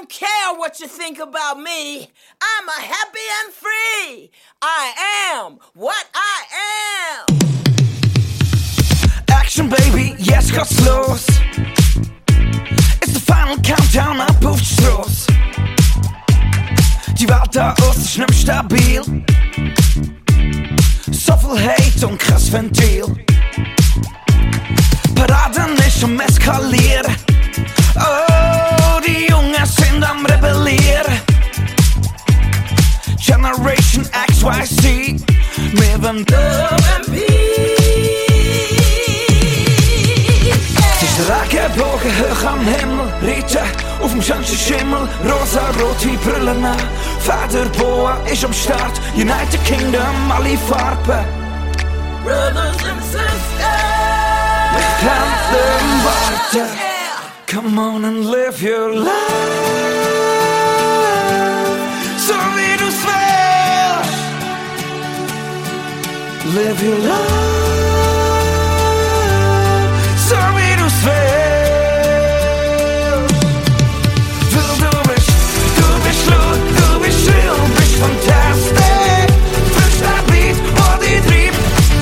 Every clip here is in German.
don't care what you think about me. I'm a happy and free. I am what I am. Action, baby, jetzt geht's los. It's the final countdown ab auf die Strasse. Die Welt da aussen ist nicht mehr stabil. So viel Hate und kein Ventil. Paraden ist am Eskalieren. Oh, die Jungen sind am Rebellieren. Generation XYZ, wir wollen Love and Peace. Es ist der Regenbogen hoch am Himmel, Reiten auf dem schönsten Schimmel, rosa-rote Brillen an. Federboa ist am Start, United Kingdom, alle Farben. Brothers and sisters. Wir kämpfen warten. Come on and live your life, so wie du's willst. Live your life, so wie du's willst. Weil du bist laut, du bist schrill, bist fantastisch. Fühlst der Beat, wo dich treibt.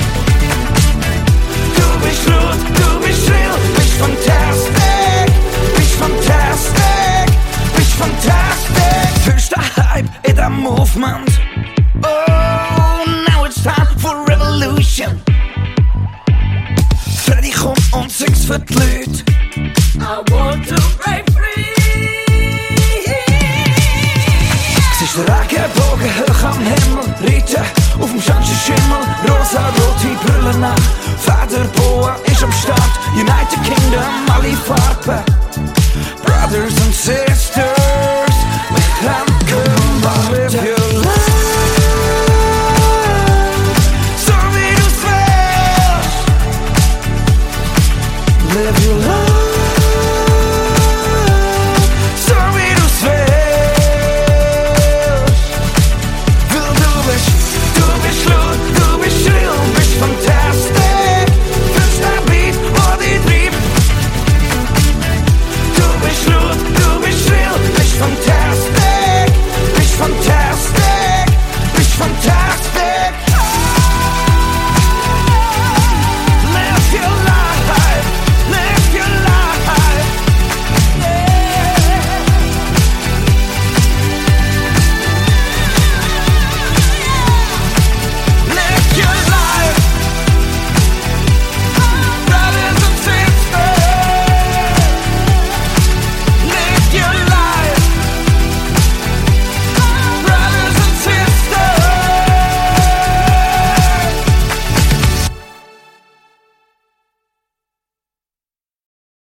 Du bist laut, du bist schrill, bist fantastisch. Fantastic, bist fantastic. Fühlst den Hype in dem Movement. Oh, now it's time for revolution. Freddy, komm und sing's für die Leute. I want to break free. Siehst der Regenbogen hoch am Himmel, Reiten auf dem schönsten Schimmel, rosa-rote Brillen nach. Federboa ist am Start, United Kingdom, alle Farben. Brothers and sisters.